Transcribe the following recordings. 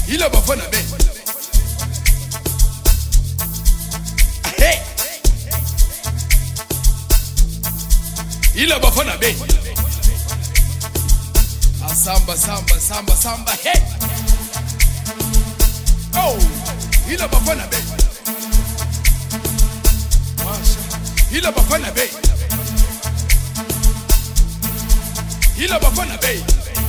Ila bafana be. Hey. Ila bafana be. Samba, samba, samba, samba. Hey. Oh. Ila bafana be. Ila bafana be. Ila bafana be.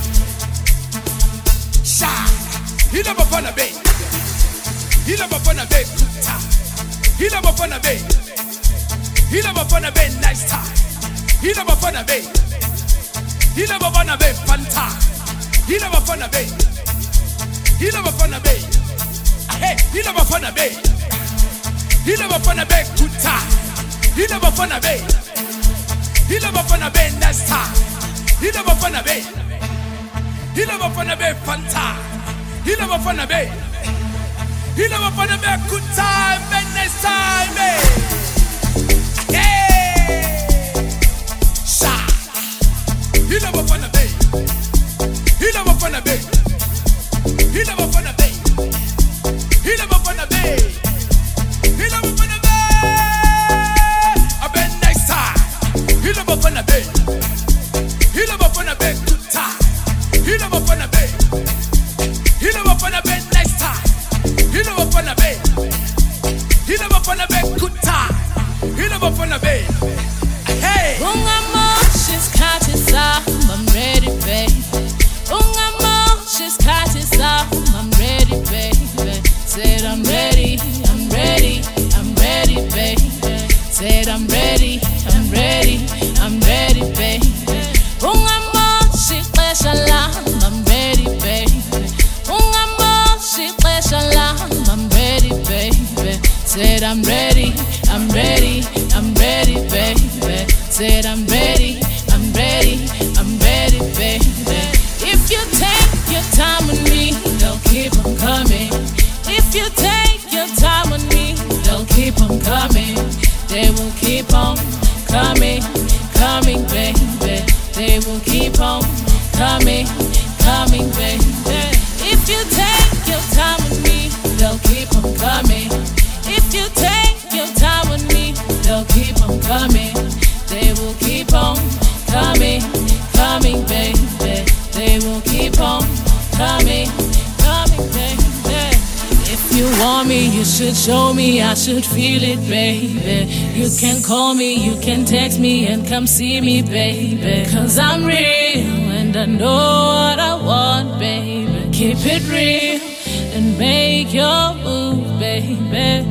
Sha. Ila bafana be. Ila bafana be. Ta. Ila bafana be. Ila bafana be. Nice time. Ila bafana be. Ila bafana be. Fanta. Ila bafana be. Ila bafana be. Hey. Ila bafana be. Ila bafana be. Kuta. Ila bafana be. Ila bafana be. Nice time. Ila bafana be. Ila bafana be. Fanta. Ila bafana be. Ila bafana be. Good time. Nice time. Hey. Sha. Ila bafana be. Ila bafana be. Ila bafana be. Ila bafana be. Ila bafana be. A been nice time. Ila bafana be. Ila bafana be. Good time. Ila bafana be. Ila bafana be. Nice time. Ila bafana be. Ila bafana be. Good time. Ila bafana be. Hey. She's conscious, I'm ready, baby. She's conscious, I'm ready, baby. Said I'm ready, I'm ready, I'm ready, baby. Said I'm ready, I'm ready, I'm ready, baby. She special, I'm ready, baby. She special, I'm ready, baby. Said I'm ready, I'm ready, I'm ready, baby. Said I'm ready, I'm ready, I'm ready, baby. If you take your time with me, they'll keep on coming. If you take your time with me, they'll keep on coming. They will keep on coming, coming, baby. They will keep on coming, coming, baby. If you take your time with me, they'll keep on coming. If you take your time with me, they'll keep on coming. They will keep on coming, coming, baby. They will keep on coming, coming, baby. If you want me, you should show me, I should feel it, baby. You can call me, you can text me and come see me, baby. Cause I'm real and I know what I want, baby. Keep it real and make your move, baby.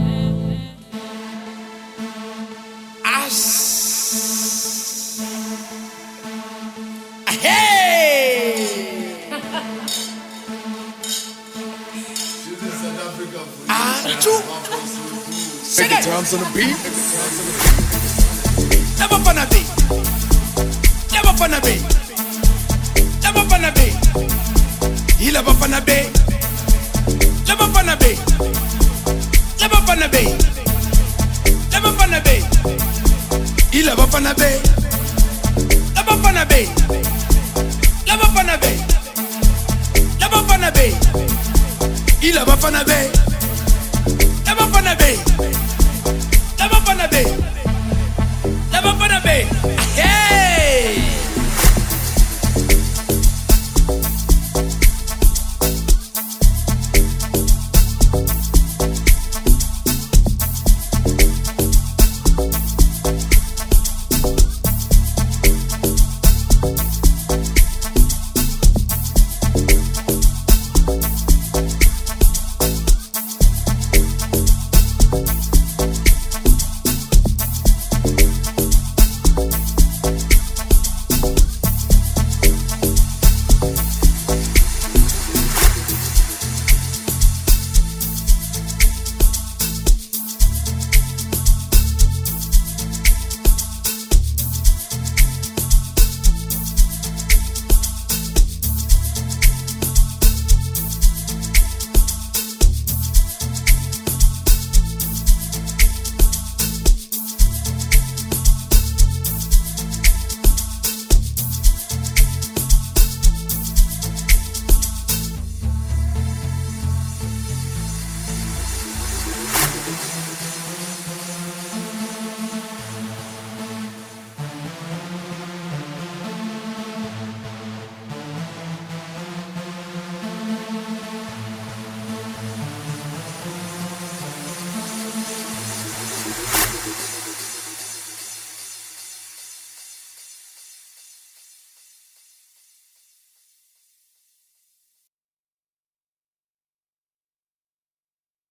Hey! Shake it. Drums on the beat. Never fun be. Never fun be. Never fun be. He never fun be. Never fun be. Never fun be. Never fun be. He never fun be. Never fun be. Never fun be. Never fun be. He never fun be. Never fun be. Never fun be. Never fun be.